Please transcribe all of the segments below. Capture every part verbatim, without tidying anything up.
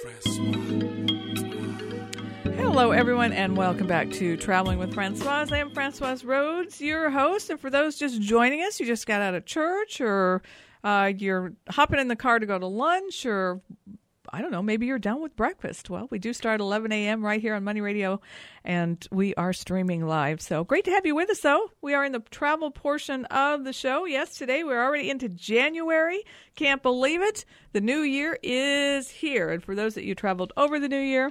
Hello, everyone, and welcome back to Traveling with Francoise. I am Francoise Rhodes, your host. And for those just joining us, you just got out of church, or uh, you're hopping in the car to go to lunch, or I don't know, maybe you're done with breakfast. Well, we do start at eleven a.m. right here on Money Radio, and we are streaming live. So great to have you with us, though. We are in the travel portion of the show. Yes, today we're already into January. Can't believe it. The new year is here. And for those that you traveled over the new year,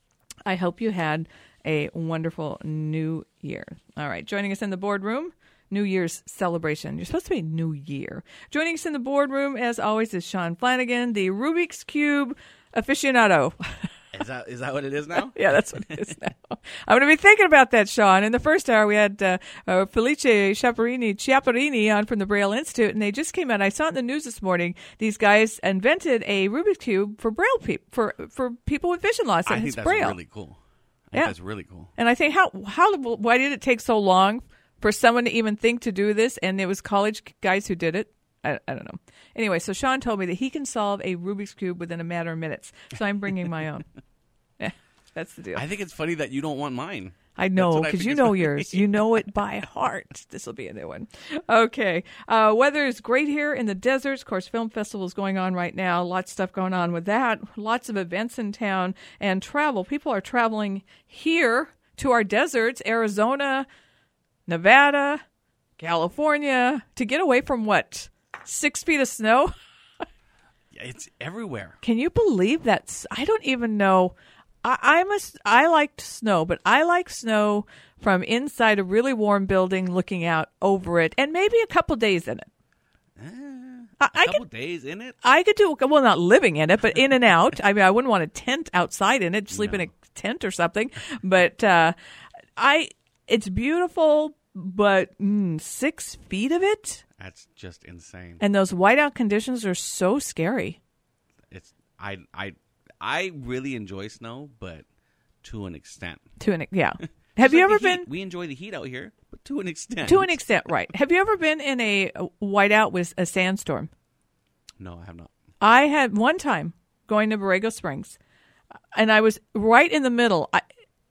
I hope you had a wonderful new year. All right, joining us in the boardroom, New Year's celebration. You're supposed to be New Year. Joining us in the boardroom, as always, is Sean Flanagan, the Rubik's Cube aficionado. Is that is that what it is now? Yeah, that's what it is now. I'm going to be thinking about that, Sean. In the first hour, we had uh, uh, Felice Chiapparini, Chiapparini on from the Braille Institute, and they just came out. I saw it in the news this morning. These guys invented a Rubik's Cube for Braille people, for for people with vision loss. I and think it's that's Braille. really cool. I think Yeah. that's really cool. And I think, how how why did it take so long for someone to even think to do this? And it was college guys who did it. I, I don't know. Anyway, so Sean told me that he can solve a Rubik's Cube within a matter of minutes. So I'm bringing my own. Yeah, that's the deal. I think it's funny that you don't want mine. I know, That's what I because think you is know funny. yours. You know it by heart. This will be a new one. Okay. Uh, weather is great here in the deserts. Of course, film festival is going on right now. Lots of stuff going on with that. Lots of events in town and travel. People are traveling here to our deserts, Arizona, Nevada, California, to get away from what? Six feet of snow? Yeah, it's everywhere. Can you believe that? I don't even know. I, I'm a, I liked snow, but I like snow from inside a really warm building looking out over it, and maybe a couple days in it. Uh, I, a I couple could, days in it. I could do, well, not living in it, but in and out. I mean, I wouldn't want a tent outside in it, sleep No. in a tent or something. But uh, I, it's beautiful, but mm, six feet of it, That's just insane. and those whiteout conditions are so scary. It's I I I really enjoy snow, but to an extent. To an yeah. Have Just you like ever the heat. been? We enjoy the heat out here, but to an extent. To an extent, right. Have you ever been in a whiteout with a sandstorm? No, I have not. I had one time going to Borrego Springs, and I was right in the middle. I,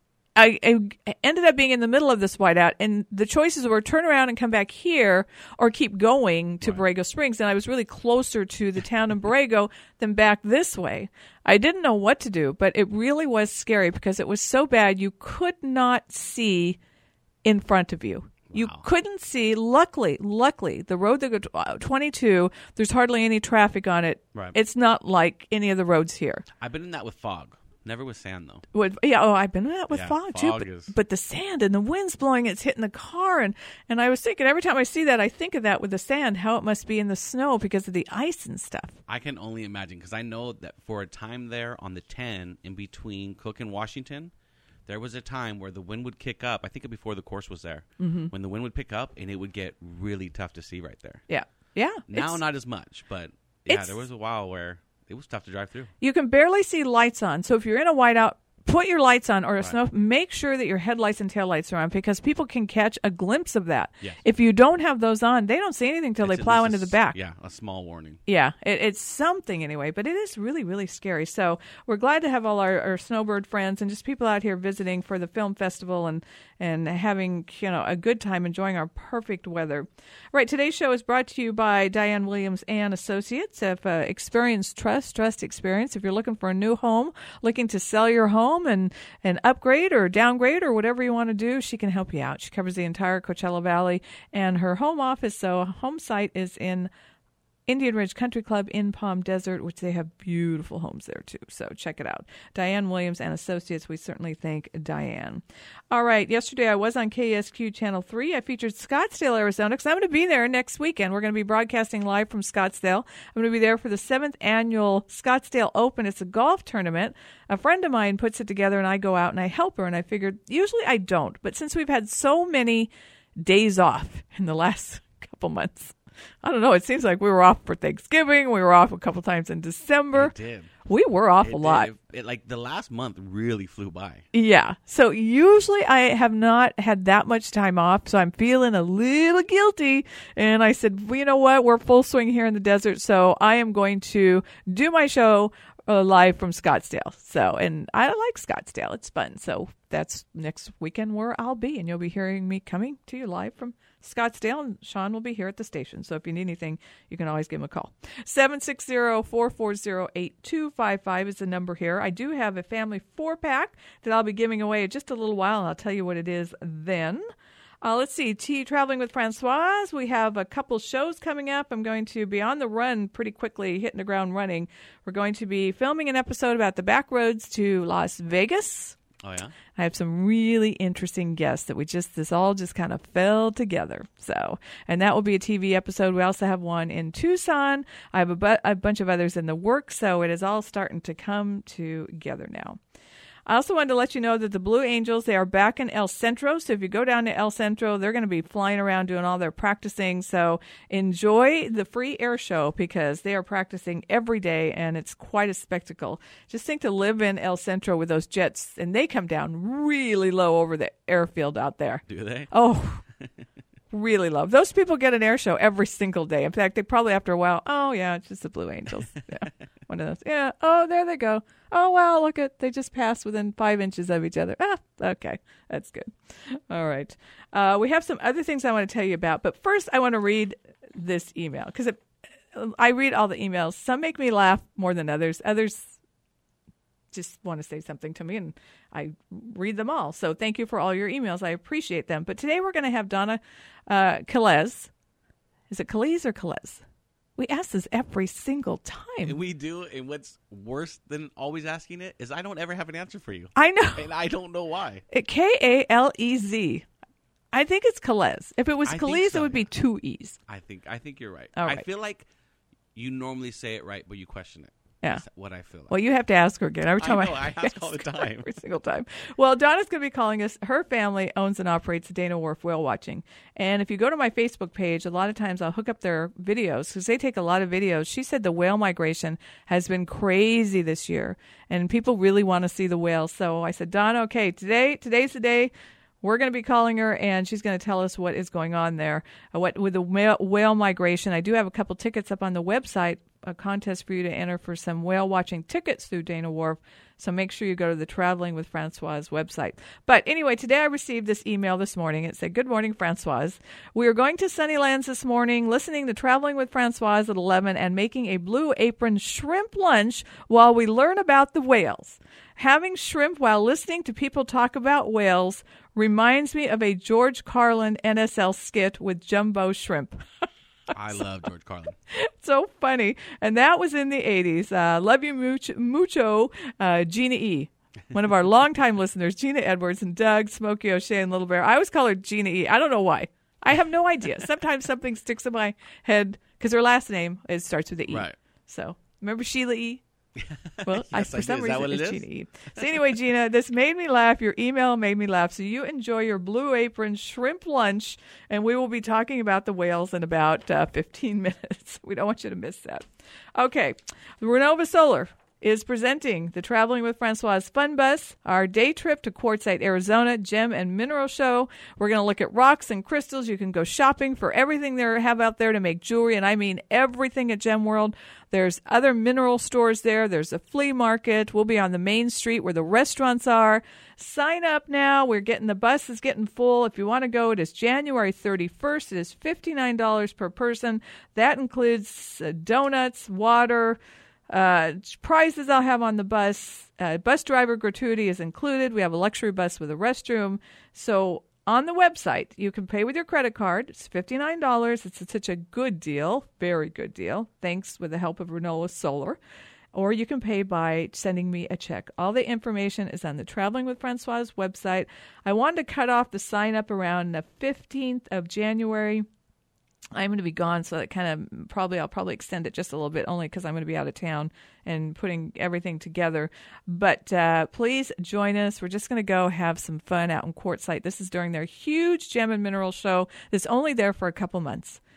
I, I ended up being in the middle of this whiteout, and the choices were turn around and come back here or keep going to Right. Borrego Springs, and I was really closer to the town of Borrego than back this way. I didn't know what to do, but it really was scary because it was so bad you could not see in front of you. You Wow. couldn't see. Luckily, luckily, the road that goes uh, twenty-two, there's hardly any traffic on it. Right. It's not like any of the roads here. I've been in that with fog. Never with sand though. Would, yeah, oh, I've been in that with Yeah, fog, too. fog But, is- but the sand and the wind's blowing, it's hitting the car. And, and I was thinking, every time I see that, I think of that with the sand, how it must be in the snow because of the ice and stuff. I can only imagine because I know that for a time there on the ten in between Cook and Washington, there was a time where the wind would kick up. I think before the course was there, mm-hmm. when the wind would pick up and it would get really tough to see right there. Yeah. Yeah. Now it's- not as much, but yeah, it's- there was a while where it was tough to drive through. You can barely see lights on. So if you're in a whiteout, put your lights on or a Right. snow. Make sure that your headlights and taillights are on because people can catch a glimpse of that. Yes. If you don't have those on, they don't see anything until they It's at plow least into a the s- back. Yeah, a small warning. Yeah, it, it's something anyway, but it is really, really scary. So we're glad to have all our, our snowbird friends and just people out here visiting for the film festival and, and having, you know, a good time enjoying our perfect weather. Right, today's show is brought to you by Diane Williams and Associates of uh, Experience Trust, Trust Experience. If you're looking for a new home, looking to sell your home and, and upgrade or downgrade or whatever you want to do, she can help you out. She covers the entire Coachella Valley, and her home office, so home site is in Indian Ridge Country Club in Palm Desert, which they have beautiful homes there too. So check it out. Diane Williams and Associates. We certainly thank Diane. All right. Yesterday I was on K S Q Channel three. I featured Scottsdale, Arizona, because I'm going to be there next weekend. We're going to be broadcasting live from Scottsdale. I'm going to be there for the seventh annual Scottsdale Open. It's a golf tournament. A friend of mine puts it together, and I go out and I help her. And I figured usually I don't, but since we've had so many days off in the last couple months, I don't know. It seems like we were off for Thanksgiving. We were off a couple times in December. It did. We were off It a did. lot. It, it, like the last month really flew by. Yeah. So usually I have not had that much time off, so I'm feeling a little guilty. And I said, well, you know what? We're full swing here in the desert, so I am going to do my show uh, live from Scottsdale. So, and I like Scottsdale. It's fun. So that's next weekend where I'll be, and you'll be hearing me coming to you live from Scottsdale, and Sean will be here at the station. So if you need anything, you can always give him a call. seven six zero, four four zero, eight two five five is the number here. I do have a family four-pack that I'll be giving away in just a little while, and I'll tell you what it is then. Uh, let's see, T Traveling with Francoise. We have a couple shows coming up. I'm going to be on the run pretty quickly, hitting the ground running. We're going to be filming an episode about the back roads to Las Vegas. Oh, yeah? I have some really interesting guests that we just, this all just kind of fell together. So, and that will be a T V episode. We also have one in Tucson. I have a, bu- a bunch of others in the works, so it is all starting to come together now. I also wanted to let you know that the Blue Angels, they are back in El Centro. So if you go down to El Centro, they're going to be flying around doing all their practicing. So enjoy the free air show because they are practicing every day and it's quite a spectacle. Just think to live in El Centro with those jets, and they come down really low over the airfield out there. Do they? Oh, really low. Those people get an air show every single day. In fact, they probably after a while, oh, yeah, it's just the Blue Angels. Yeah, one of those. Yeah, oh, there they go. Oh, wow, look at, they just passed within five inches of each other. Ah, okay, that's good. All right. Uh, we have some other things I want to tell you about, but first I want to read this email because I read all the emails. Some make me laugh more than others. Others just want to say something to me, and I read them all. So thank you for all your emails. I appreciate them. But today we're going to have Donna uh, Calez. Is it Calez or Calez? We ask this every single time. And we do, and what's worse than always asking it is I don't ever have an answer for you. I know. And I don't know why. K A L E Z. I think it's Calez. If it was I Calez, think so. it would be two E's. I think I think you're right. All I right. feel like you normally say it right, but you question it. Yeah. That's what I feel like. Well, you have to ask her again. Every time I, know, I ask all the time. Every single time. Well, Donna's going to be calling us. Her family owns and operates Dana Wharf Whale Watching. And if you go to my Facebook page, a lot of times I'll hook up their videos because they take a lot of videos. She said the whale migration has been crazy this year, and people really want to see the whales. So I said, Donna, okay, today today's the day. We're going to be calling her, and she's going to tell us what is going on there. Uh, what with the whale, whale migration. I do have a couple tickets up on the website, a contest for you to enter for some whale watching tickets through Dana Wharf. So make sure you go to the Traveling with Francoise website. But anyway, today I received this email this morning. It said, good morning, Francoise. We are going to Sunnylands this morning, listening to Traveling with Francoise at eleven and making a Blue Apron shrimp lunch while we learn about the whales. Having shrimp while listening to people talk about whales reminds me of a George Carlin N S L skit with jumbo shrimp. I love George Carlin. So funny. And that was in the eighties. Uh, love you mucho, mucho uh, Gina E. One of our longtime listeners, Gina Edwards and Doug, Smokey O'Shea, and Little Bear. I always call her Gina E. I don't know why. I have no idea. Sometimes something sticks in my head because her last name it starts with the E. Right. So remember Sheila E.? Well, I, Yes, for I some do. Is that reason, what it it's is? Gina E. So anyway, Gina, this made me laugh. Your email made me laugh. So you enjoy your Blue Apron shrimp lunch, and we will be talking about the whales in about uh, fifteen minutes. We don't want you to miss that. Okay, Renova Solar is presenting the Traveling with Francoise Fun Bus, our day trip to Quartzsite, Arizona Gem and Mineral Show. We're going to look at rocks and crystals. You can go shopping for everything they have out there to make jewelry, and I mean everything at Gem World. There's other mineral stores there. There's a flea market. We'll be on the main street where the restaurants are. Sign up now. We're getting the bus is getting full. If you want to go, it is January thirty-first. It is fifty-nine dollars per person. That includes uh, donuts, water, Uh, prizes I'll have on the bus. Uh, bus driver gratuity is included. We have a luxury bus with a restroom. So on the website, you can pay with your credit card. It's fifty-nine dollars. It's such a good deal, very good deal, thanks with the help of Renova Solar. Or you can pay by sending me a check. All the information is on the Traveling with Francoise website. I wanted to cut off the sign up around the fifteenth of January. I'm going to be gone, so that kind of probably I'll probably extend it just a little bit, only because I'm going to be out of town and putting everything together. But uh, please join us. We're just going to go have some fun out in Quartzsite. This is during their huge Gem and Mineral Show that's only there for a couple months.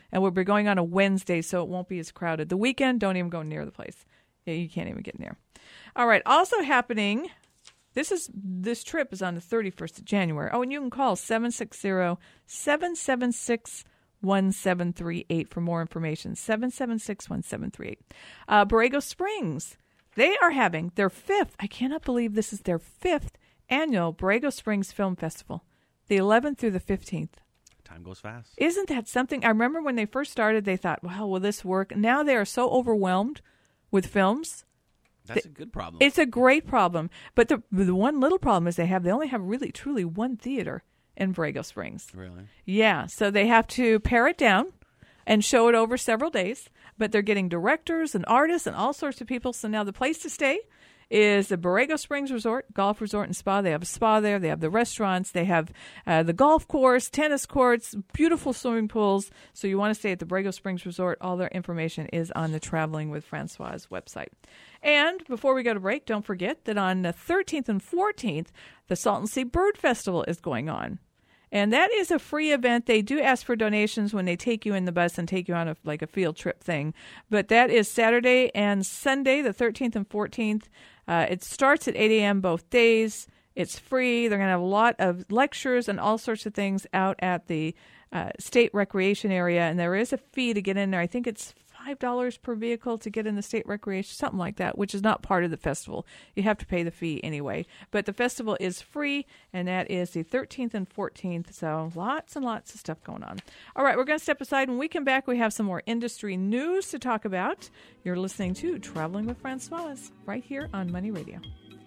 And we'll be going on a Wednesday, so it won't be as crowded. The weekend, don't even go near the place. Yeah, you can't even get near. All right, also happening, this is this trip is on the thirty-first of January. Oh, and you can call seven six zero, seven seven six, one seven three eight for more information, seven seven six, one seven three eight. Uh, Borrego Springs, they are having their fifth, I cannot believe this is their fifth annual Borrego Springs Film Festival, the eleventh through the fifteenth. Time goes fast. Isn't that something? I remember when they first started, they thought, well, will this work? Now they are so overwhelmed with films. That's a good problem. It's a great problem. But the the one little problem is they have, they only have really, truly one theater in Borrego Springs. Really? Yeah. So they have to pare it down and show it over several days. But they're getting directors and artists and all sorts of people. So now the place to stay is the Borrego Springs Resort, Golf Resort and Spa. They have a spa there. They have the restaurants. They have uh, the golf course, tennis courts, beautiful swimming pools. So you want to stay at the Borrego Springs Resort. All their information is on the Traveling with Francoise website. And before we go to break, don't forget that on the thirteenth and fourteenth, the Salton Sea Bird Festival is going on. And that is a free event. They do ask for donations when they take you in the bus and take you on a, like a field trip thing. But that is Saturday and Sunday, the thirteenth and fourteenth. Uh, it starts at eight a.m. both days. It's free. They're going to have a lot of lectures and all sorts of things out at the uh, state recreation area. And there is a fee to get in there. I think it's five dollars per vehicle to get in the state recreation, something like that, which is not part of the festival. You have to pay the fee anyway. But the festival is free, and that is the thirteenth and fourteenth. So lots and lots of stuff going on. All right, we're going to step aside. When we come back, we have some more industry news to talk about. You're listening to Traveling with Francoise right here on Money Radio.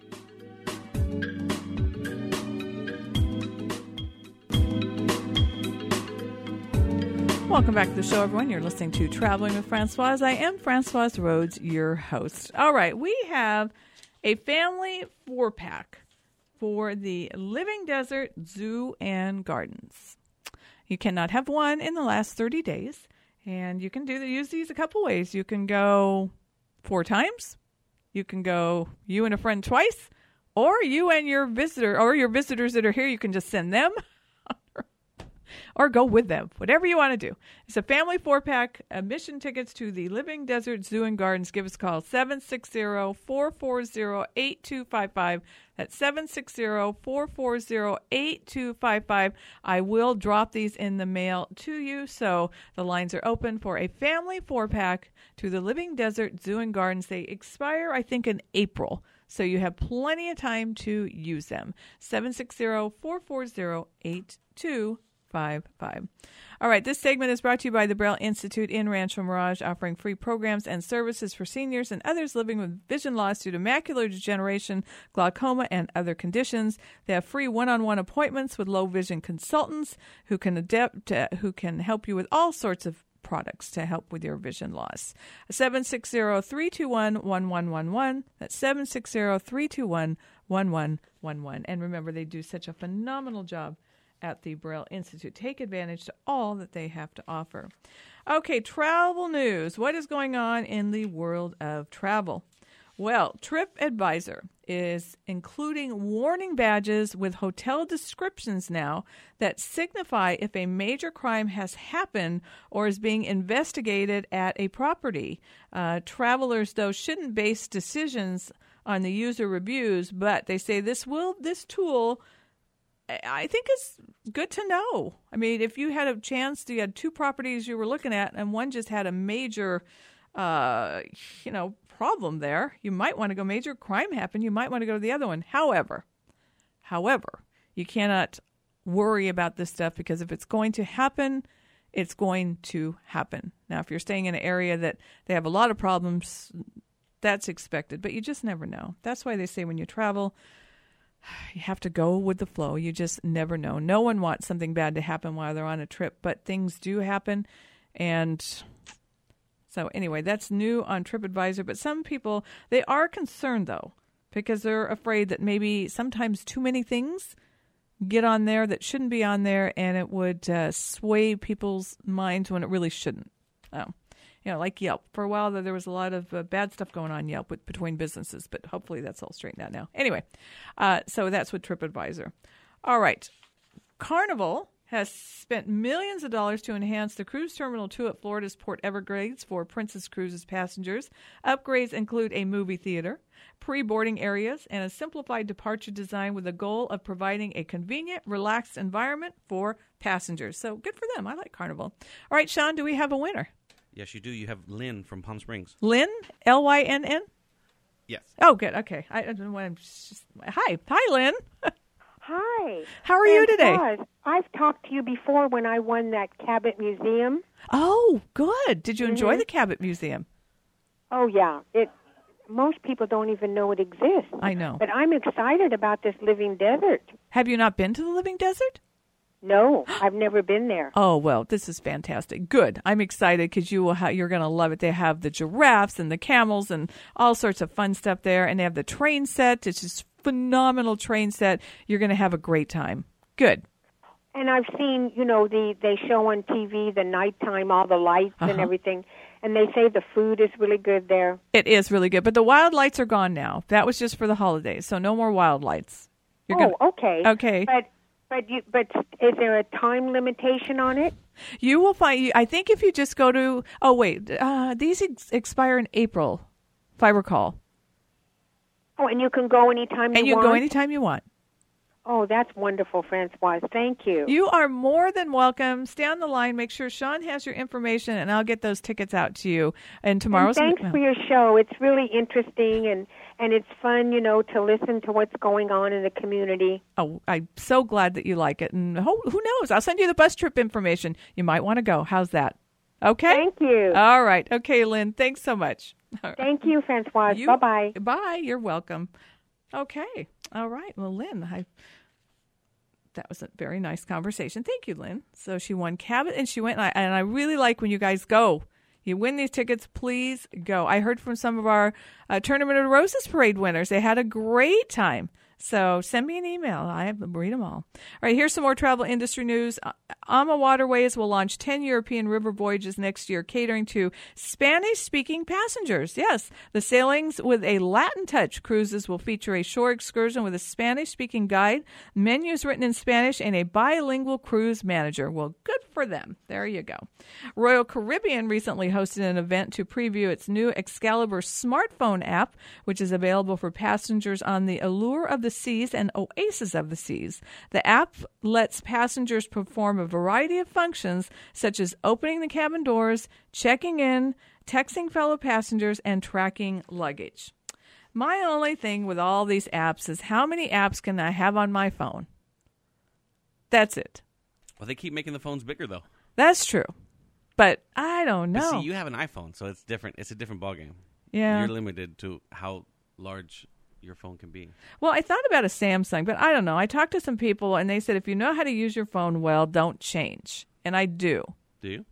Welcome back to the show, everyone. You're listening to Traveling with Francoise. I am Francoise Rhodes, your host. All right, we have a family four-pack for the Living Desert Zoo and Gardens. You cannot have one in the last thirty days, and you can do the, use these a couple ways. You can go four times. You can go you and a friend twice, or you and your visitor, or your visitors that are here, you can just send them. Or go with them, whatever you want to do. It's a family four-pack, admission tickets to the Living Desert Zoo and Gardens. Give us a call, seven six zero, four four zero, eight two five five. That's seven six zero, four four zero, eight two five five. I will drop these in the mail to you, so the lines are open for a family four-pack to the Living Desert Zoo and Gardens. They expire, I think, in April, so you have plenty of time to use them. seven six zero, four four zero, eight two five five. Five, five. All right, this segment is brought to you by the Braille Institute in Rancho Mirage, offering free programs and services for seniors and others living with vision loss due to macular degeneration, glaucoma, and other conditions. They have free one-on-one appointments with low vision consultants who can adapt, uh, who can help you with all sorts of products to help with your vision loss. seven six zero, three two one, one one one one. That's seven six zero, three two one, one one one one. And remember, they do such a phenomenal job at the Braille Institute. Take advantage to all that they have to offer. Okay, travel news. What is going on in the world of travel? Well, TripAdvisor is including warning badges with hotel descriptions now that signify if a major crime has happened or is being investigated at a property. Uh, travelers, though, shouldn't base decisions on the user reviews, but they say this will this tool I think it's good to know. I mean, if you had a chance, you had two properties you were looking at, and one just had a major, uh, you know, problem there, you might want to go. Major crime happened. You might want to go to the other one. However, however, you cannot worry about this stuff because if it's going to happen, it's going to happen. Now, if you're staying in an area that they have a lot of problems, that's expected, but you just never know. That's why they say when you travel, you have to go with the flow. You just never know. No one wants something bad to happen while they're on a trip, but things do happen. And so anyway, that's new on TripAdvisor. But some people, they are concerned, though, because they're afraid that maybe sometimes too many things get on there that shouldn't be on there, and it would uh, sway people's minds when it really shouldn't. Oh. You know, like Yelp. For a while, there was a lot of uh, bad stuff going on Yelp with, between businesses, but hopefully that's all straightened out now. Anyway, uh, so that's with TripAdvisor. All right. Carnival has spent millions of dollars to enhance the cruise terminal two at Florida's Port Everglades for Princess Cruises passengers. Upgrades include a movie theater, pre-boarding areas, and a simplified departure design with the goal of providing a convenient, relaxed environment for passengers. So good for them. I like Carnival. All right, Sean, do we have a winner? Yes, you do. You have Lynn from Palm Springs. Lynn? L Y N N? Yes. Oh, good. Okay. I, I don't know what I'm just... Hi. Hi, Lynn. Hi. How are you today? Francoise, I've talked to you before when I won that Cabot Museum. Oh, good. Did you enjoy Mhm. the Cabot Museum? Oh, yeah. It. Most people don't even know it exists. I know. But I'm excited about this living desert. Have you not been to the Living Desert? No, I've never been there. Oh, well, this is fantastic. Good. I'm excited because you will ha- you're going to love it. They have the giraffes and the camels and all sorts of fun stuff there. And they have the train set. It's just phenomenal train set. You're going to have a great time. Good. And I've seen, you know, the they show on T V the nighttime, all the lights Uh-huh. and everything. And they say the food is really good there. It is really good. But the wild lights are gone now. That was just for the holidays. So no more wild lights. You're oh, gonna, okay. Okay. But but you but is there a time limitation on it? You will find, I think if you just go to, oh, wait, uh, these ex- expire in April, if I recall. Oh, and you can go anytime And you you can want? go anytime you want. Oh, that's wonderful, Francoise. Thank you. You are more than welcome. Stay on the line. Make sure Sean has your information, and I'll get those tickets out to you. And tomorrow's... And thanks for your show. It's really interesting, and, and it's fun, you know, to listen to what's going on in the community. Oh, I'm so glad that you like it. And who, who knows? I'll send you the bus trip information. You might want to go. How's that? Okay? Thank you. All right. Okay, Lynn. Thanks so much. Thank you, Francoise. You- Bye-bye. Bye. You're welcome. Okay. All right. Well, Lynn, I... That was a very nice conversation. Thank you, Lynn. So she won Cabot, and she went, and I, and I really like when you guys go. You win these tickets, please go. I heard from some of our uh, Tournament of Roses Parade winners. They had a great time. So send me an email. I read them all. All right, here's some more travel industry news. AMA Waterways will launch ten European river voyages next year, catering to Spanish-speaking passengers. Yes, the sailings with a Latin touch cruises will feature a shore excursion with a Spanish-speaking guide, menus written in Spanish, and a bilingual cruise manager. Well, good for them. There you go. Royal Caribbean recently hosted an event to preview its new Excalibur smartphone app, which is available for passengers on the Allure of the Seas and Oasis of the Seas. The app lets passengers perform a variety of functions such as opening the cabin doors, checking in, texting fellow passengers, and tracking luggage. My only thing with all these apps is how many apps can I have on my phone? That's it. Well, they keep making the phones bigger, though. That's true. But I don't know. But see, you have an iPhone, so it's different. It's a different ballgame. Yeah. You're limited to how large your phone can be. Well, I thought about a Samsung, but I don't know. I talked to some people, and they said if you know how to use your phone well, don't change. And I do. Do you?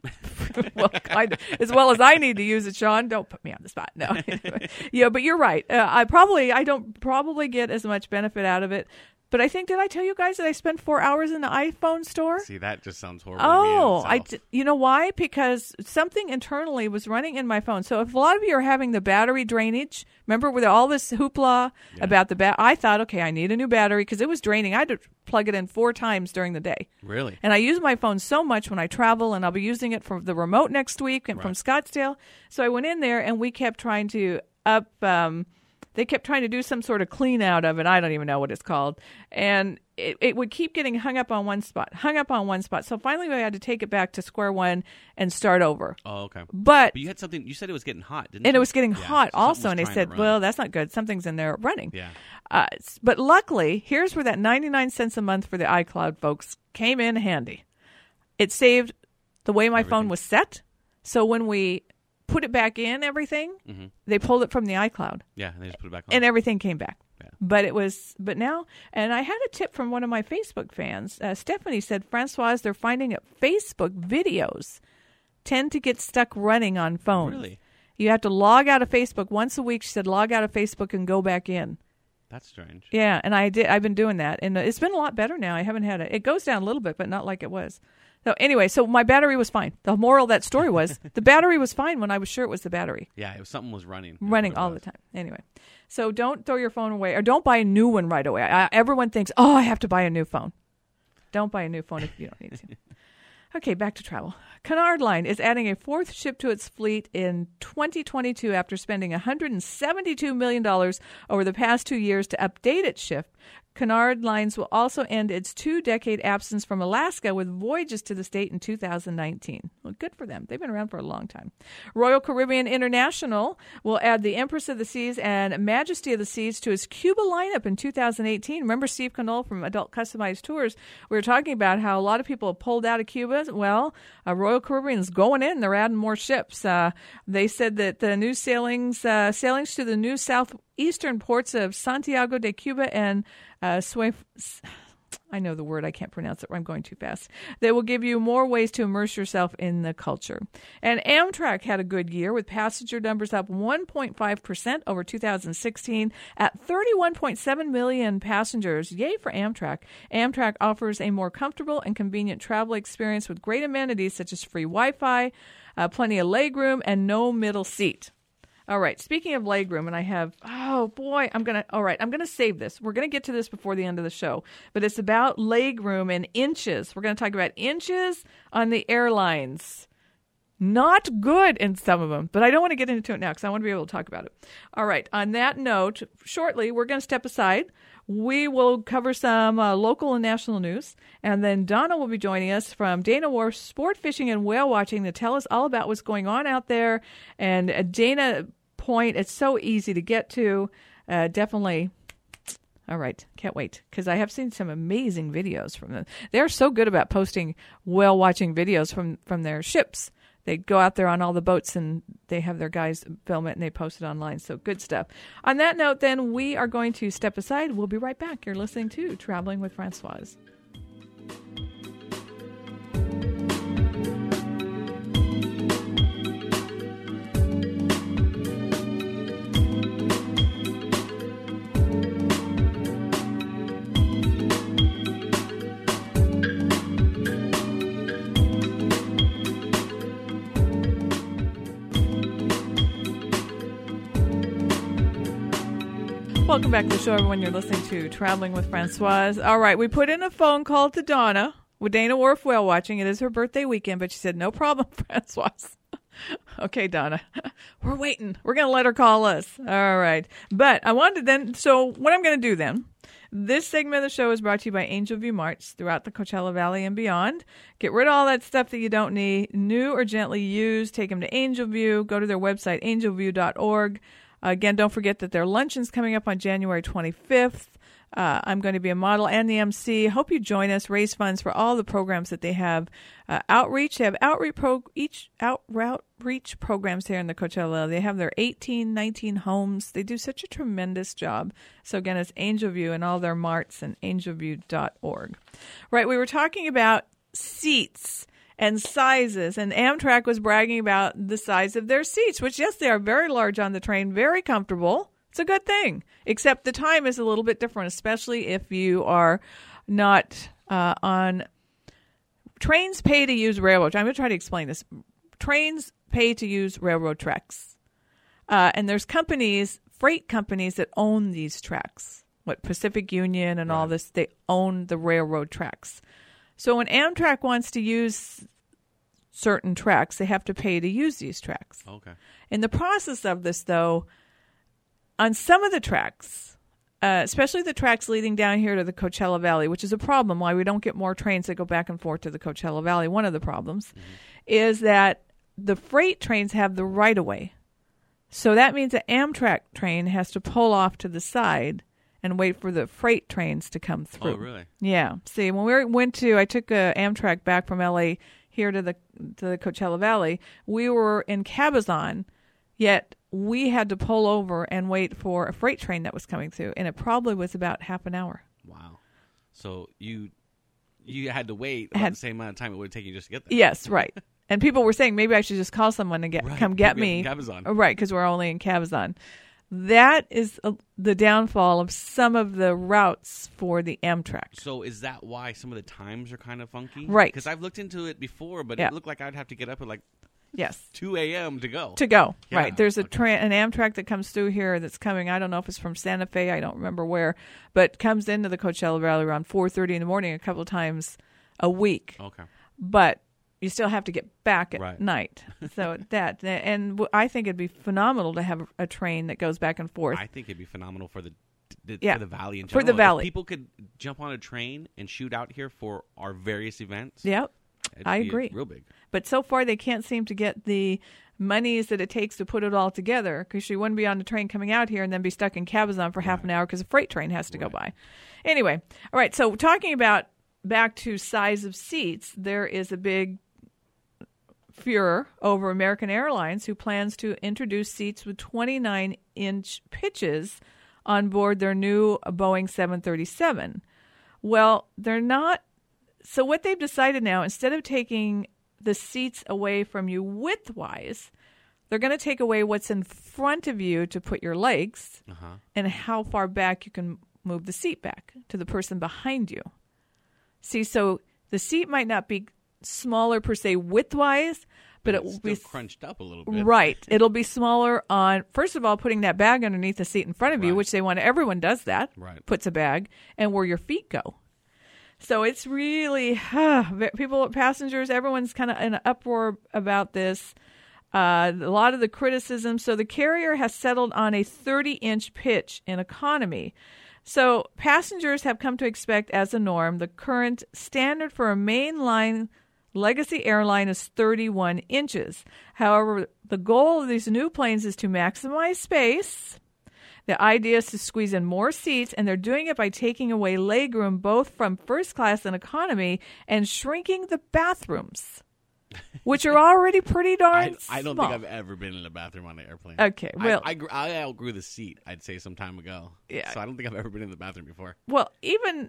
Well, kind of. As well as I need to use it, Sean. Don't put me on the spot. No. Anyway. Yeah, but you're right. Uh, I probably, I don't probably get as much benefit out of it. But I think, did I tell you guys that I spent four hours in the iPhone store? See, that just sounds horrible. Oh, to me in I, itself. d- you know why? Because something internally was running in my phone. So if a lot of you are having the battery drainage, remember with all this hoopla Yeah. about the bat, I thought, okay, I need a new battery because it was draining. I had to plug it in four times during the day. Really? And I use my phone so much when I travel, and I'll be using it for the remote next week and from Right. Scottsdale. So I went in there, and we kept trying to up. Um, they kept trying to do some sort of clean out of it. I don't even know what it's called, and it, it would keep getting hung up on one spot, hung up on one spot. So finally, we had to take it back to square one and start over. Oh, okay. But But you had something. You said it was getting hot, didn't and you? it was getting Yeah, hot so something also, was and they trying to said, run. "Well, that's not good. Something's in there running." Yeah. Uh, s- but luckily, here's where that ninety-nine cents a month for the iCloud folks came in handy. It saved the way my Everything. phone was set. So when we put it back in, everything, Mm-hmm. they pulled it from the iCloud, Yeah, and they just put it back on. and everything came back. Yeah. But it was, but now, and I had a tip from one of my Facebook fans. Uh, Stephanie said, Francoise, they're finding that Facebook videos tend to get stuck running on phones. Really? You have to log out of Facebook once a week. She said, log out of Facebook and go back in. That's strange. Yeah, and I did. I've been doing that, and it's been a lot better now. I haven't had it. It goes down a little bit, but not like it was. So anyway, so my battery was fine. The moral of that story was the battery was fine when I was sure it was the battery Yeah, it was something was running. running That's what it all the was. time. Anyway, so don't throw your phone away, or don't buy a new one right away. I, everyone thinks, oh, I have to buy a new phone. Don't buy a new phone if you don't need to. Okay, back to travel. Cunard Line is adding a fourth ship to its fleet in twenty twenty-two after spending one hundred seventy-two million dollars over the past two years to update its ship. Cunard Lines will also end its two-decade absence from Alaska with voyages to the state in two thousand nineteen. Well, good for them. They've been around for a long time. Royal Caribbean International will add the Empress of the Seas and Majesty of the Seas to its Cuba lineup in two thousand eighteen. Remember Steve Knoll from Adult Customized Tours? We were talking about how a lot of people have pulled out of Cuba. Well, uh, Royal Caribbean's going in. They're adding more ships. Uh, they said that the new sailings, uh, sailings to the new southeastern ports of Santiago de Cuba and Uh, Swift, I know the word, I can't pronounce it, I'm going too fast. They will give you more ways to immerse yourself in the culture. And Amtrak had a good year with passenger numbers up one point five percent over two thousand sixteen at thirty-one point seven million passengers. Yay for Amtrak. Amtrak offers a more comfortable and convenient travel experience with great amenities such as free Wi-Fi, uh, plenty of legroom, and no middle seat. All right. Speaking of legroom, and I have, oh boy, I'm going to, all right, I'm going to save this. We're going to get to this before the end of the show, but it's about legroom and inches. We're going to talk about inches on the airlines. Not good in some of them, but I don't want to get into it now because I want to be able to talk about it. All right. On that note, shortly, we're going to step aside. We will cover some uh, local and national news, and then Donna will be joining us from Dana Wharf Sport Fishing and Whale Watching to tell us all about what's going on out there. And uh, Dana Point, it's so easy to get to. Uh, definitely. All right. Can't wait because I have seen some amazing videos from them. They're so good about posting whale watching videos from, from their ships. They go out there on all the boats and they have their guys film it and they post it online. So good stuff. On that note, then, we are going to step aside. We'll be right back. You're listening to Traveling with Francoise. Welcome back to the show, everyone. You're listening to Traveling with Francoise. All right, we put in a phone call to Donna with Dana Wharf Whale Watching. It is her birthday weekend, but she said, no problem, Francoise. Okay, Donna, we're waiting. We're going to let her call us. All right. But I wanted to then, so what I'm going to do then, this segment of the show is brought to you by Angel View Marts throughout the Coachella Valley and beyond. Get rid of all that stuff that you don't need, new or gently used. Take them to Angel View. Go to their website, angel view dot org. Again, don't forget that their luncheon's coming up on January twenty-fifth. Uh, I'm going to be a model and the M C. Hope you join us. Raise funds for all the programs that they have. Uh, outreach. They have outreach, pro- each out, outreach programs here in the Coachella. They have their eighteen, nineteen homes. They do such a tremendous job. So again, it's Angel View and all their marts and angel view dot org. Right, we were talking about seats and sizes, and Amtrak was bragging about the size of their seats, which, yes, they are very large on the train, very comfortable. It's a good thing, except the time is a little bit different, especially if you are not uh, on trains pay to use railroad. I'm going to try to explain this. Trains pay to use railroad tracks, uh, and there's companies, freight companies that own these tracks. What, Pacific Union and right. all this, they own the railroad tracks. So when Amtrak wants to use certain tracks, they have to pay to use these tracks. Okay. In the process of this, though, on some of the tracks, uh, especially the tracks leading down here to the Coachella Valley, which is a problem why we don't get more trains that go back and forth to the Coachella Valley, one of the problems, mm-hmm. is that the freight trains have the right-of-way. So that means an Amtrak train has to pull off to the side and wait for the freight trains to come through. Oh, really? Yeah. See, when we went to, I took a Amtrak back from L A here to the to the Coachella Valley. We were in Cabazon, yet we had to pull over and wait for a freight train that was coming through, and it probably was about half an hour. Wow. So you you had to wait about had, the same amount of time it would take you just to get there. Yes, right. And people were saying maybe I should just call someone to get right. come get maybe me. Cabazon. Right, because we're only in Cabazon. That is a, the downfall of some of the routes for the Amtrak. So is that why some of the times are kind of funky? Right. Because I've looked into it before, but yeah. it looked like I'd have to get up at like Yes. two a.m. to go. To go, Yeah, right. There's a okay. tra- an Amtrak that comes through here that's coming. I don't know if it's from Santa Fe. I don't remember where. But comes into the Coachella Valley around four thirty in the morning a couple of times a week. Okay. But you still have to get back at Right. night. So that, and w- I think it'd be phenomenal to have a train that goes back and forth. I think it'd be phenomenal for the, the Yeah. for the valley in For general. the If valley. people could jump on a train and shoot out here for our various events. Yep. it'd I be agree. Real big. But so far, they can't seem to get the monies that it takes to put it all together, because you wouldn't be on the train coming out here and then be stuck in Cabazon for half an hour because a freight train has to go by. Anyway, all right, so talking about back to size of seats, there is a big furor over American Airlines, who plans to introduce seats with twenty-nine inch pitches on board their new Boeing seven thirty-seven. Well, they're not. So what they've decided now, instead of taking the seats away from you width-wise, they're going to take away what's in front of you to put your legs, Uh-huh. and how far back you can move the seat back to the person behind you. See, so the seat might not be smaller per se width-wise, but, it it's will be still crunched up a little bit. right. It'll be smaller on, first of all, putting that bag underneath the seat in front of you, Right. which they want. Everyone does that. Right. Puts a bag, and where your feet go. So it's really people, passengers, everyone's kind of in an uproar about this. Uh, a lot of the criticism. So the carrier has settled on a thirty inch pitch in economy. So passengers have come to expect as a norm. The current standard for a mainline legacy airline is thirty-one inches. However, the goal of these new planes is to maximize space. The idea is to squeeze in more seats, and they're doing it by taking away legroom both from first class and economy and shrinking the bathrooms, which are already pretty darn I, small. I don't think I've ever been in a bathroom on an airplane. Okay, well- I, I, gr- I outgrew the seat, I'd say, some time ago. Yeah. So I don't think I've ever been in the bathroom before. Well, even,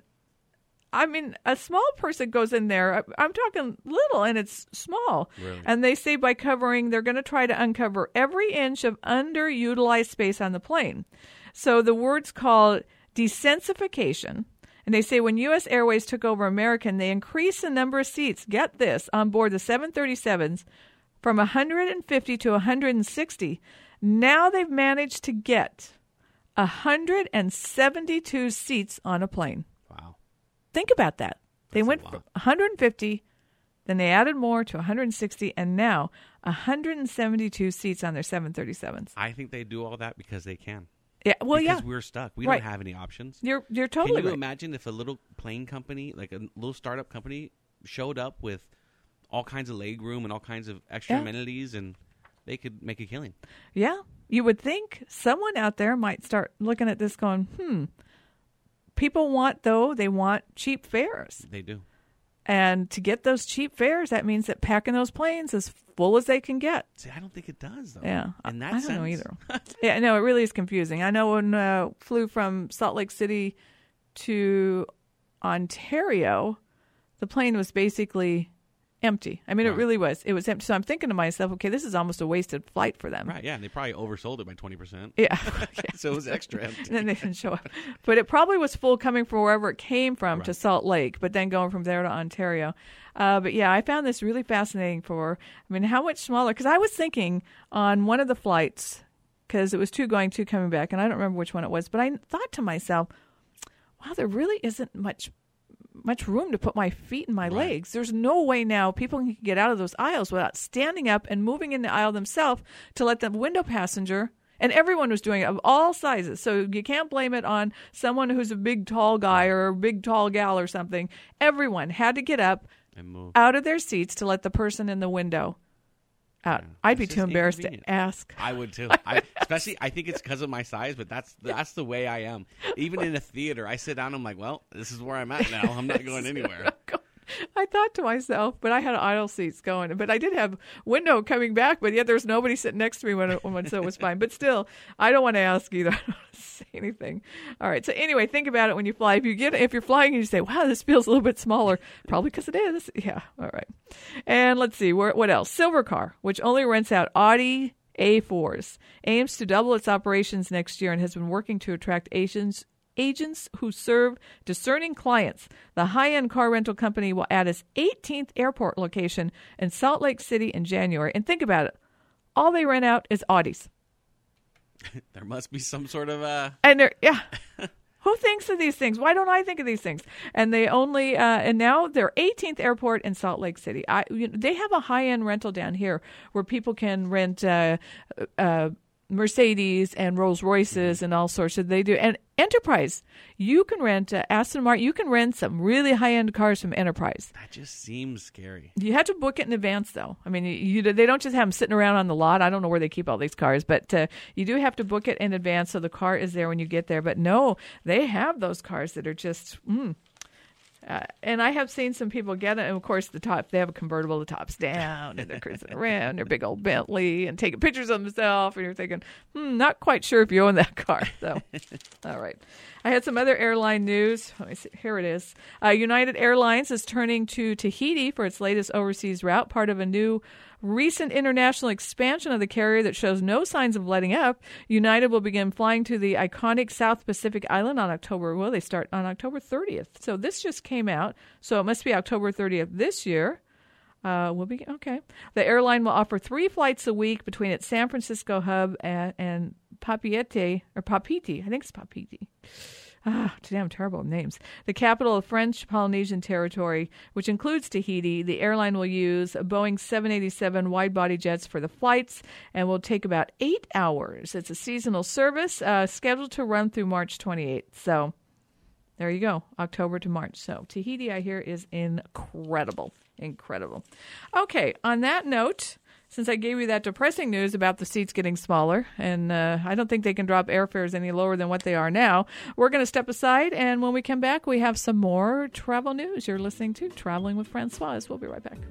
I mean, a small person goes in there. I- I'm talking little, and it's small. Really? And they say by covering, they're going to try to uncover every inch of underutilized space on the plane. So the word's called desensification. And they say when U S Airways took over American, they increased the number of seats, get this, on board the seven thirty-sevens from one hundred fifty to one hundred sixty. Now they've managed to get one hundred seventy-two seats on a plane. Wow. Think about that. They That's a went lot. from one hundred fifty, then they added more to one hundred sixty, and now one hundred seventy-two seats on their seven thirty-sevens. I think they do all that because they can. Yeah, well, because yeah, we're stuck. We Right. don't have any options. you're you're totally Can you right. imagine if a little plane company, like a little startup company, showed up with all kinds of leg room and all kinds of extra Yeah. amenities, and they could make a killing? Yeah, you would think someone out there might start looking at this going, hmm, people want, though, they want cheap fares. They do. And to get those cheap fares, that means that packing those planes as full as they can get. See, I don't think it does, though. Yeah, In I, that I don't know sense. either. Yeah, no, it really is confusing. I know when uh, flew from Salt Lake City to Ontario, the plane was basically empty. I mean, it Right. really was. It was empty. So I'm thinking to myself, okay, this is almost a wasted flight for them. Right, yeah, and they probably oversold it by twenty percent. Yeah. So it was extra And empty. then they didn't show up. But it probably was full coming from wherever it came from to Right. Salt Lake, but then going from there to Ontario. Uh, but yeah, I found this really fascinating for, I mean, how much smaller? Because I was thinking on one of the flights, because it was two going, two coming back, and I don't remember which one it was, but I thought to myself, wow, there really isn't much much room to put my feet and my Right. legs. There's no way now people can get out of those aisles without standing up and moving in the aisle themselves to let the window passenger, and everyone was doing it of all sizes. So you can't blame it on someone who's a big tall guy or a big tall gal or something. Everyone had to get up And move. out of their seats to let the person in the window out. Yeah. I'd be It's too just embarrassed to inconvenient. ask. I would too. I, especially, I think it's because of my size, but that's that's the way I am. Even in a theater, I sit down. I'm like, well, this is where I'm at now. I'm not going anywhere. I thought to myself, but I had aisle seats going, but I did have window coming back, but yet there's nobody sitting next to me when, when so it was fine. But still, I don't want to ask either. I don't want to say anything. All right. So anyway, think about it when you fly. If you get, if you're flying and you say, "Wow, this feels a little bit smaller," probably because it is. Yeah. All right. And let's see where, what else. Silvercar, which only rents out Audi A fours, aims to double its operations next year and has been working to attract Asians. agents who serve discerning clients. The high-end car rental company will add its eighteenth airport location in Salt Lake City in January. And think about it. All they rent out is Audis. There must be some sort of uh And they're, yeah. Who thinks of these things? Why don't I think of these things? And they only, uh, and now their eighteenth airport in Salt Lake City. I, you know, they have a high-end rental down here where people can rent uh, uh, Mercedes and Rolls Royces and all sorts of. They do, and Enterprise. You can rent uh, Aston Martin. You can rent some really high-end cars from Enterprise. That just seems scary. You have to book it in advance, though. I mean, you, you they don't just have them sitting around on the lot. I don't know where they keep all these cars, but uh, you do have to book it in advance so the car is there when you get there. But no, they have those cars that are just. Mm, Uh, and I have seen some people get it, and of course, the top they have a convertible, the top's down, and they're cruising around their big old Bentley and taking pictures of themselves, and you're thinking, hmm, not quite sure if you own that car. So, all right. I had some other airline news. Let me see. Here it is. Uh, United Airlines is turning to Tahiti for its latest overseas route, part of a new recent international expansion of the carrier that shows no signs of letting up. United will begin flying to the iconic South Pacific island on October. Well, they start on October thirtieth. So this just came out. So it must be October thirtieth this year. Uh, will be okay. The airline will offer three flights a week between its San Francisco hub and, and Papeete or Papeete. I think it's Papeete. Ah, damn terrible names. The capital of French Polynesian territory, which includes Tahiti. The airline will use Boeing seven eighty-seven wide-body jets for the flights and will take about eight hours. It's a seasonal service uh, scheduled to run through March twenty-eighth. So there you go, October to March. So Tahiti, I hear, is incredible. Incredible. Okay, on that note, since I gave you that depressing news about the seats getting smaller, and uh, I don't think they can drop airfares any lower than what they are now, we're going to step aside, and when we come back, we have some more travel news. You're listening to Traveling with Francoise. We'll be right back.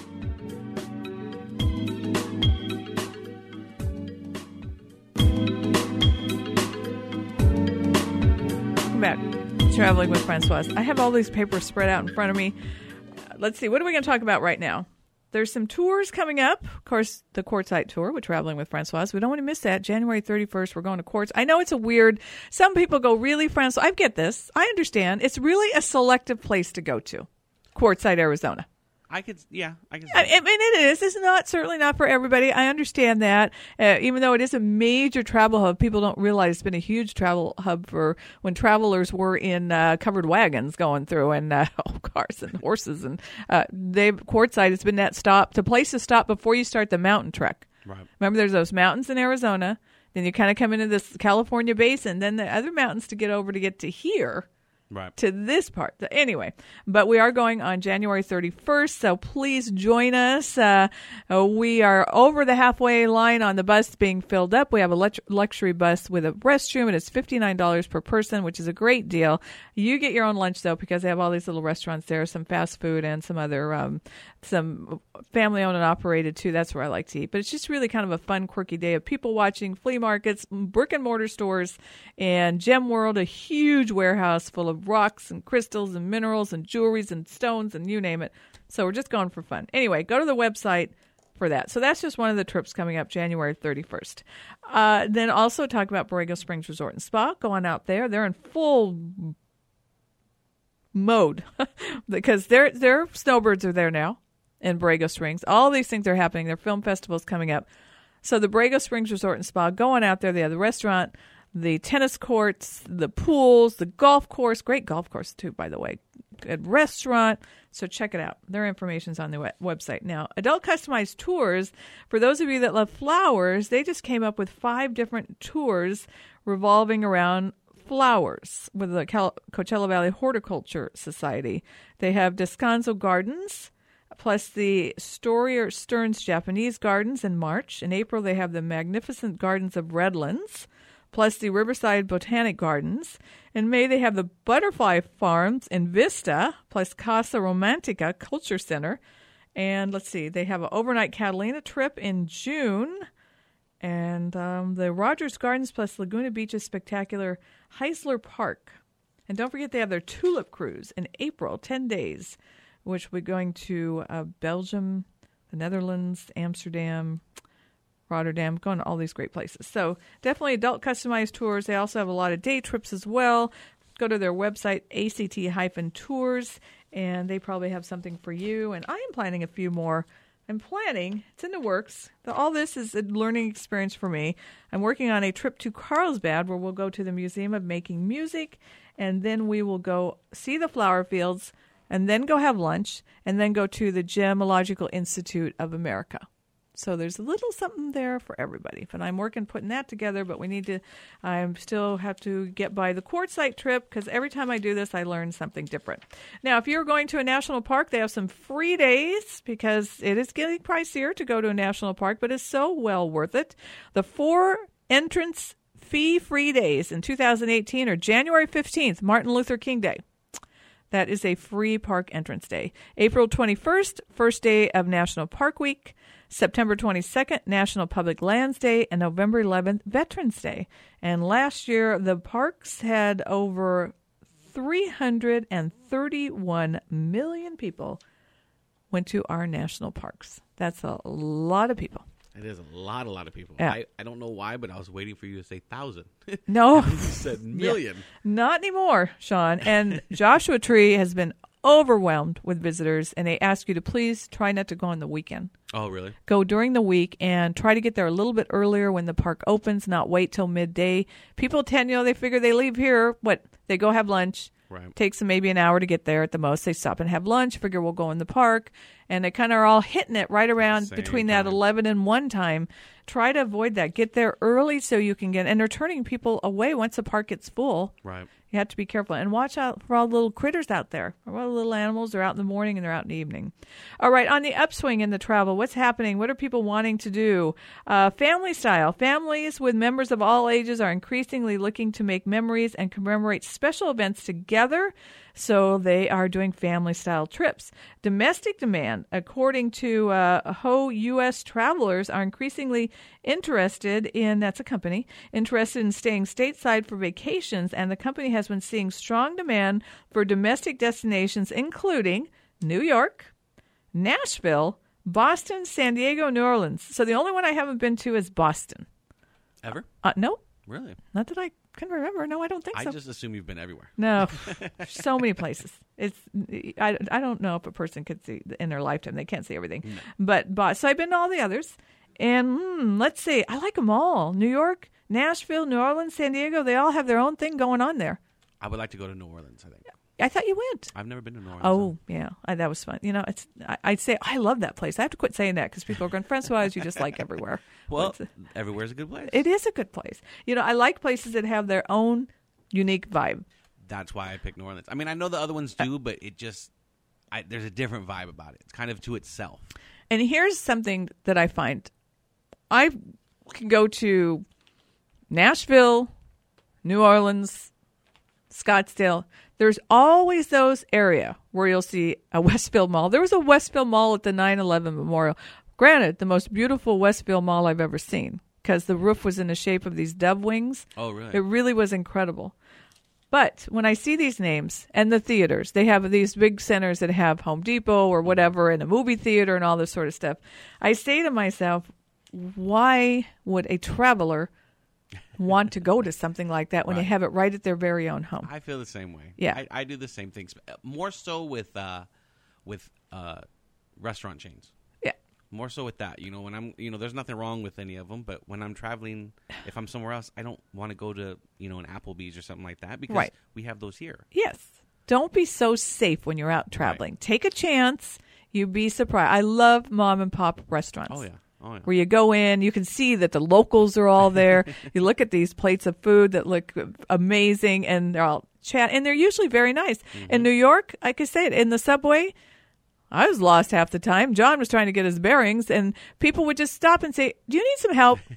Welcome back. Traveling with Francoise. I have all these papers spread out in front of me. Let's see. What are we going to talk about right now? There's some tours coming up. Of course, the Quartzsite Tour with Traveling with Francoise. We don't want to miss that. January thirty-first, we're going to Quartz. I know it's a weird, some people go, really, Francoise? I get this. I understand. It's really a selective place to go to. Quartzsite, Arizona. I could, yeah, I could. I, I mean, it is. It's not certainly not for everybody. I understand that. Uh, even though it is a major travel hub, people don't realize it's been a huge travel hub for when travelers were in uh, covered wagons going through and uh, oh, cars and horses. And uh, they Quartzsite has been that stop, the place to stop before you start the mountain trek. Right. Remember, there's those mountains in Arizona. Then you kind of come into this California basin. Then the other mountains to get over to get to here. Right. To this part. Anyway, but we are going on January thirty-first, so please join us. Uh, we are over the halfway line on the bus being filled up. We have a lux- luxury bus with a restroom, and it's fifty-nine dollars per person, which is a great deal. You get your own lunch, though, because they have all these little restaurants there, some fast food and some other, um, some family-owned and operated, too. That's where I like to eat. But it's just really kind of a fun, quirky day of people watching, flea markets, brick-and-mortar stores, and Gem World, a huge warehouse full of rocks and crystals and minerals and jewelries and stones and you name it. So we're just going for fun. Anyway, go to the website for that. So that's just one of the trips coming up January thirty-first. Uh, then also talk about Borrego Springs Resort and Spa. Go on out there. They're in full mode because their their snowbirds are there now in Borrego Springs. All these things are happening. Their film festival's coming up. So the Borrego Springs Resort and Spa, go on out there. They have the restaurant, the tennis courts, the pools, the golf course. Great golf course, too, by the way. Good restaurant. So check it out. Their information's on the web- website. Now, Adult Customized Tours, for those of you that love flowers, they just came up with five different tours revolving around flowers with the Cal- Coachella Valley Horticulture Society. They have Descanso Gardens, plus the Story Stearns Japanese Gardens in March. In April, they have the Magnificent Gardens of Redlands, plus the Riverside Botanic Gardens. In May, they have the Butterfly Farms in Vista, plus Casa Romantica Culture Center. And let's see, they have an overnight Catalina trip in June. And um, the Rogers Gardens plus Laguna Beach's spectacular Heisler Park. And don't forget, they have their Tulip Cruise in April, ten days, which will be going to uh, Belgium, the Netherlands, Amsterdam, Rotterdam, going to all these great places. So definitely adult customized tours. They also have a lot of day trips as well. Go to their website, A C T Tours, and they probably have something for you. And I am planning a few more. I'm planning, it's in the works. All this is a learning experience for me. I'm working on a trip to Carlsbad where we'll go to the Museum of Making Music, and then we will go see the flower fields, and then go have lunch, and then go to the Gemological Institute of America. So there's a little something there for everybody. But I'm working putting that together, but we need to, I still have to get by the quartzite trip because every time I do this, I learn something different. Now, if you're going to a national park, they have some free days because it is getting pricier to go to a national park, but it's so well worth it. The four entrance fee-free days in two thousand eighteen are January fifteenth, Martin Luther King Day. That is a free park entrance day. April twenty-first, first day of National Park Week. September twenty-second, National Public Lands Day, and November eleventh, Veterans Day. And last year, the parks had over three hundred thirty-one million people went to our national parks. That's a lot of people. It is a lot, a lot of people. Yeah. I, I don't know why, but I was waiting for you to say thousand. No. You said million. Yeah. Not anymore, Sean. And Joshua Tree has been overwhelmed with visitors, and they ask you to please try not to go on the weekend. Oh, really? Go during the week and try to get there a little bit earlier when the park opens, not wait till midday. People tend, you know, they figure they leave here, what, they go have lunch. Right. Takes them maybe an hour to get there at the most. They stop and have lunch, figure we'll go in the park, and they kind of are all hitting it right around Same between time. that eleven and one time. Try to avoid that. Get there early so you can get, and they're turning people away once the park gets full. Right. You have to be careful and watch out for all the little critters out there. All the little animals are out in the morning and they're out in the evening. All right, on the upswing in the travel, what's happening? What are people wanting to do? Uh, family style. Families with members of all ages are increasingly looking to make memories and commemorate special events together. So they are doing family-style trips. Domestic demand, according to uh, H O U S travelers, are increasingly interested in, that's a company, interested in staying stateside for vacations, and the company has been seeing strong demand for domestic destinations, including New York, Nashville, Boston, San Diego, New Orleans. So the only one I haven't been to is Boston. Ever? Uh, no, Really? not that I can remember. No, I don't think I so. just assume you've been everywhere. No, so many places. It's I, I don't know if a person could see in their lifetime. They can't see everything. No. But, but so I've been to all the others. And hmm, let's see. I like them all. New York, Nashville, New Orleans, San Diego. They all have their own thing going on there. I would like to go to New Orleans, I think. I thought you went. I've never been to New Orleans. Oh, yeah. I, that was fun. You know, it's. I, I'd say I love that place. I have to quit saying that because people are going, Francoise, you just like everywhere. Well, What's- everywhere's a good place. it is a good place. You know, I like places that have their own unique vibe. That's why I picked New Orleans. I mean, I know the other ones do, but it just, I, there's a different vibe about it. It's kind of to itself. And here's something that I find. I can go to Nashville, New Orleans, Scottsdale. There's always those area where you'll see a Westfield Mall. There was a Westfield Mall at the nine eleven Memorial. Granted, the most beautiful Westfield Mall I've ever seen because the roof was in the shape of these dove wings. Oh, really? It really was incredible. But when I see these names and the theaters, they have these big centers that have Home Depot or whatever and a movie theater and all this sort of stuff. I say to myself, why would a traveler want to go to something like that when Right. they have it right at their very own home? I feel the same way. Yeah. I, I do the same things. More so with uh, with uh, restaurant chains. Yeah. More so with that. You know, when I'm, you know, there's nothing wrong with any of them, but when I'm traveling, if I'm somewhere else, I don't want to go to, you know, an Applebee's or something like that because Right. we have those here. Yes. Don't be so safe when you're out traveling. Take a chance. You'd be surprised. I love mom and pop restaurants. Oh, yeah. Oh, yeah. Where you go in, you can see that the locals are all there. You look at these plates of food that look amazing, and they're all chat, and they're usually very nice. Mm-hmm. In New York, I could say it, in the subway, I was lost half the time. John was trying to get his bearings, and people would just stop and say, "Do you need some help?"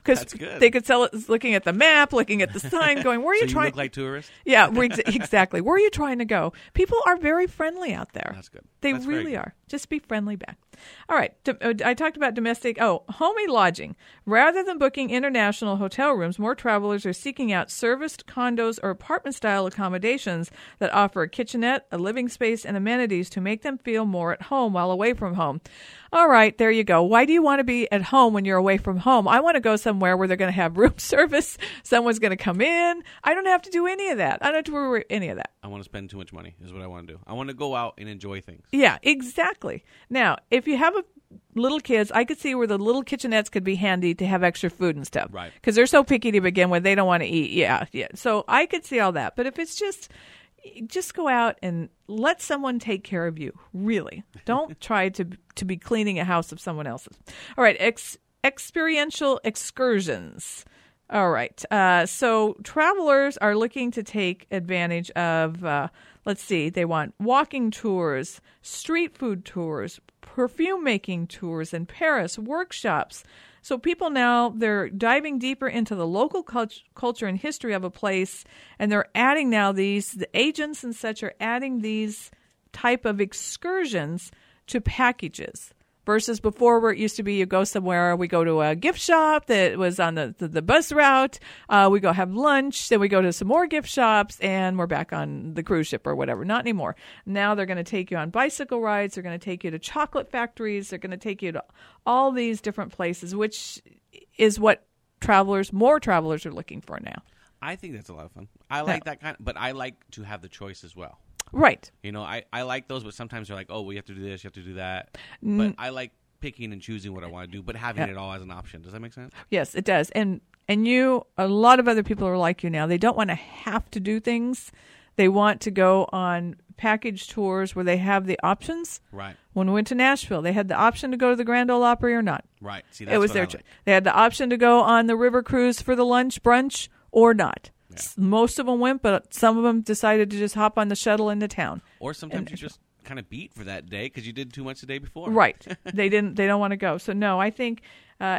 because That's good. they could sell it looking at the map, looking at the sign, going, "Where are you so you trying?" look like tourists. Yeah, we're ex- exactly. Where are you trying to go? People are very friendly out there. That's good. They That's very really good. are. Just be friendly back. All right. D- uh, I talked about domestic. Oh, homey lodging. Rather than booking international hotel rooms, more travelers are seeking out serviced condos or apartment-style accommodations that offer a kitchenette, a living space, and amenities to make them feel more at home while away from home. All right, there you go. Why do you want to be at home when you're away from home? I want to go somewhere where they're going to have room service. Someone's going to come in. I don't have to do any of that. I don't have to worry about any of that. I want to spend too much money is what I want to do. I want to go out and enjoy things. Yeah, exactly. Now, if you have a little kids, I could see where the little kitchenettes could be handy to have extra food and stuff. Right. Because they're so picky to begin with, they don't want to eat. Yeah, yeah. So I could see all that. But if it's just, just go out and let someone take care of you. Really, don't try to to be cleaning a house of someone else's. All right, ex- experiential excursions. All right. Uh, so travelers are looking to take advantage of, uh, let's see, they want walking tours, street food tours, perfume making tours in Paris, workshops. So people now, they're diving deeper into the local cult- culture and history of a place, and they're adding now these, the agents and such are adding these type of excursions to packages. Versus before, where it used to be, you go somewhere, we go to a gift shop that was on the, the, the bus route, uh, we go have lunch, then we go to some more gift shops, and we're back on the cruise ship or whatever. Not anymore. Now they're going to take you on bicycle rides, they're going to take you to chocolate factories, they're going to take you to all these different places, which is what travelers, more travelers are looking for now. I think that's a lot of fun. I like that kind of, but I like to have the choice as well. Right. You know, I, I like those, but sometimes they're like, oh, well, you have to do this, you have to do that. But I like picking and choosing what I want to do, but having Yeah. it all as an option. Does that make sense? Yes, it does. And and you, a lot of other people are like you now. They don't want to have to do things. They want to go on package tours where they have the options. Right. When we went to Nashville, they had the option to go to the Grand Ole Opry or not. Right. See, that's It was what their I choice. like. They had the option to go on the river cruise for the lunch brunch or not. Yeah. S- Most of them went, but some of them decided to just hop on the shuttle into town. Or sometimes And- you just kind of beat for that day because you did too much the day before. Right. They didn't. They don't want to go. So no, I think, uh,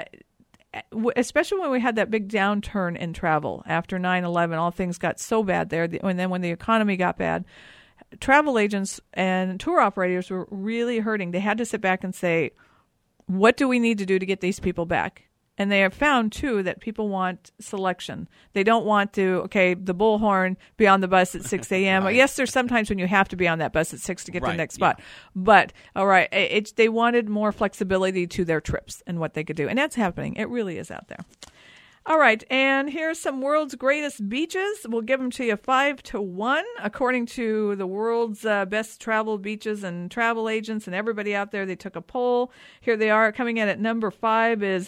w- especially when we had that big downturn in travel after nine eleven, all things got so bad there. The- And then when the economy got bad, travel agents and tour operators were really hurting. They had to sit back and say, what do we need to do to get these people back? And they have found, too, that people want selection. They don't want to, okay, the bullhorn, be on the bus at six a.m. Right. Yes, there's sometimes when you have to be on that bus at six to get to the Right, next spot. yeah. But, all right, it, it's they wanted more flexibility to their trips and what they could do. And that's happening. It really is out there. All right, and here's some world's greatest beaches. We'll give them to you five to one, according to the world's uh, best travel beaches and travel agents and everybody out there. They took a poll. Here they are. Coming in at number five is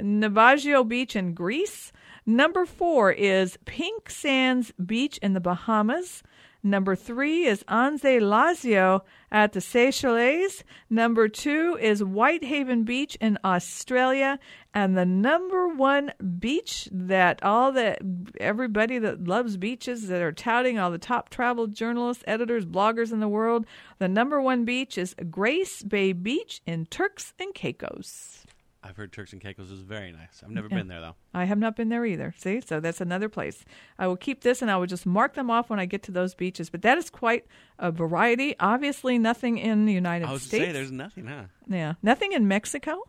Navajo Beach in Greece. Number four is Pink Sands Beach in the Bahamas. Number three is Anse Lazio at the Seychelles. Number two is Whitehaven Beach in Australia. And the number one beach that all the everybody that loves beaches that are touting, all the top travel journalists, editors, bloggers in the world, the number one beach is Grace Bay Beach in Turks and Caicos. I've heard Turks and Caicos is very nice. I've never Yeah. been there, though. I have not been there either. See, so that's another place. I will keep this and I will just mark them off when I get to those beaches. But that is quite a variety. Obviously, nothing in the United I was States. to say, there's nothing, huh? Yeah, nothing in Mexico.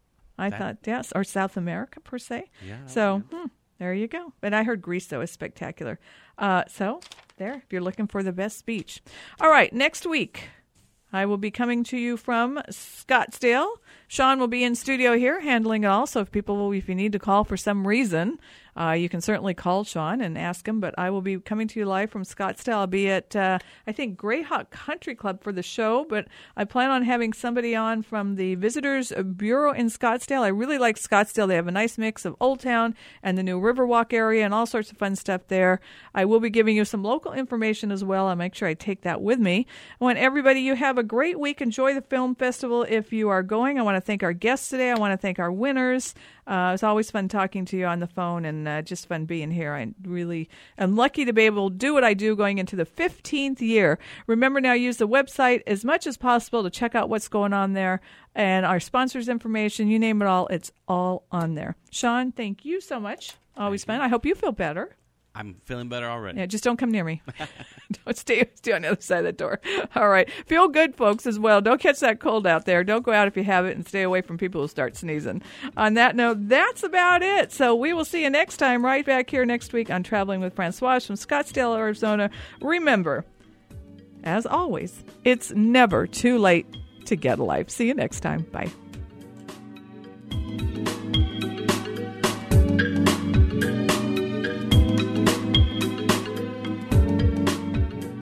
I That- thought, yes, or South America per se. Yeah. that So would be hmm, there you go. But I heard Greece, though, is spectacular. Uh, so there, if you're looking for the best beach. All right, next week, I will be coming to you from Scottsdale. Sean will be in studio here handling it all. So if people, if you need to call for some reason, uh, you can certainly call Sean and ask him. But I will be coming to you live from Scottsdale. I'll be at, uh, I think, Greyhawk Country Club for the show. But I plan on having somebody on from the Visitors Bureau in Scottsdale. I really like Scottsdale. They have a nice mix of Old Town and the new Riverwalk area and all sorts of fun stuff there. I will be giving you some local information as well. I'll make sure I take that with me. I want everybody, you have a great week. Enjoy the film festival if you are going. I want to thank our guests today. I want to thank our winners. Uh, it's always fun talking to you on the phone, and uh, just fun being here. I really am lucky to be able to do what I do going into the fifteenth year. Remember now, use the website as much as possible to check out what's going on there, and our sponsors' information, you name it all, it's all on there. Sean, thank you so much. Always fun. I hope you feel better. I'm feeling better already. Yeah, just don't come near me. Don't stay, stay on the other side of that door. All right. Feel good, folks, as well. Don't catch that cold out there. Don't go out if you have it, and stay away from people who start sneezing. On that note, that's about it. So we will see you next time right back here next week on Traveling with Francoise from Scottsdale, Arizona. Remember, as always, it's never too late to get a life. See you next time. Bye.